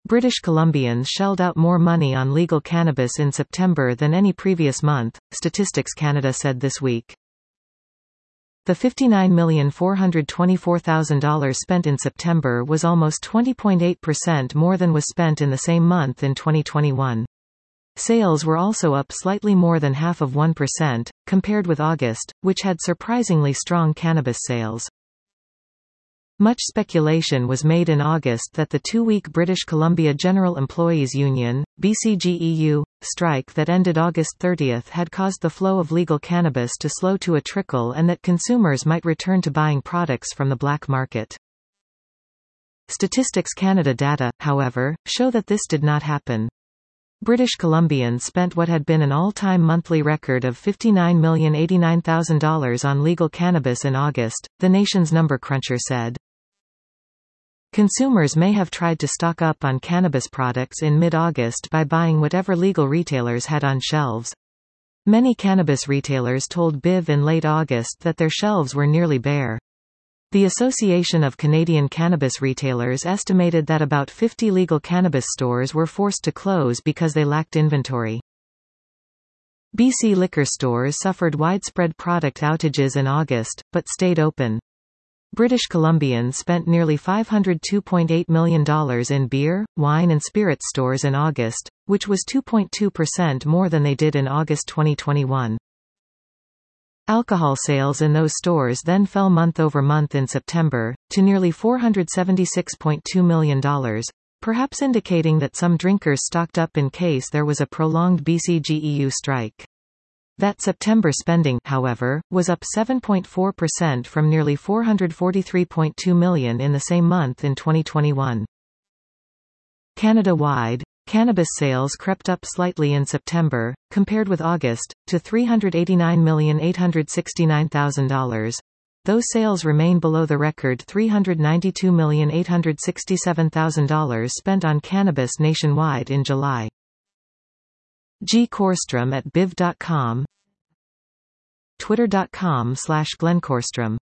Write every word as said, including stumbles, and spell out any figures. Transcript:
British Columbians shelled out more money on legal cannabis in September than any previous month, Statistics Canada said this week. The fifty-nine million four hundred twenty-four thousand dollars spent in September was almost twenty point eight percent more than was spent in the same month in twenty twenty-one. Sales were also up slightly more than half of one percent, compared with August, which had surprisingly strong cannabis sales. Much speculation was made in August that the two-week British Columbia General Employees Union, B C G E U, strike that ended August thirtieth had caused the flow of legal cannabis to slow to a trickle and that consumers might return to buying products from the black market. Statistics Canada data, however, show that this did not happen. British Columbians spent what had been an all-time monthly record of fifty-nine million eighty-nine thousand dollars on legal cannabis in August, the nation's number cruncher said. Consumers may have tried to stock up on cannabis products in mid-August by buying whatever legal retailers had on shelves. Many cannabis retailers told B I V in late August that their shelves were nearly bare. The Association of Canadian Cannabis Retailers estimated that about fifty legal cannabis stores were forced to close because they lacked inventory. B C liquor stores suffered widespread product outages in August, but stayed open. British Columbians spent nearly five hundred two point eight million dollars in beer, wine and spirits stores in August, which was two point two percent more than they did in August twenty twenty-one. Alcohol sales in those stores then fell month over month in September, to nearly four hundred seventy-six point two million dollars, perhaps indicating that some drinkers stocked up in case there was a prolonged B C G E U strike. That September spending, however, was up seven point four percent from nearly four hundred forty-three point two million dollars in the same month in twenty twenty-one. Canada-wide, cannabis sales crept up slightly in September, compared with August, to three hundred eighty-nine million eight hundred sixty-nine thousand dollars. Those sales remain below the record three hundred ninety-two million eight hundred sixty-seven thousand dollars spent on cannabis nationwide in July. G. Korstrom at biv dot com, twitter dot com slash Glenn Korstrom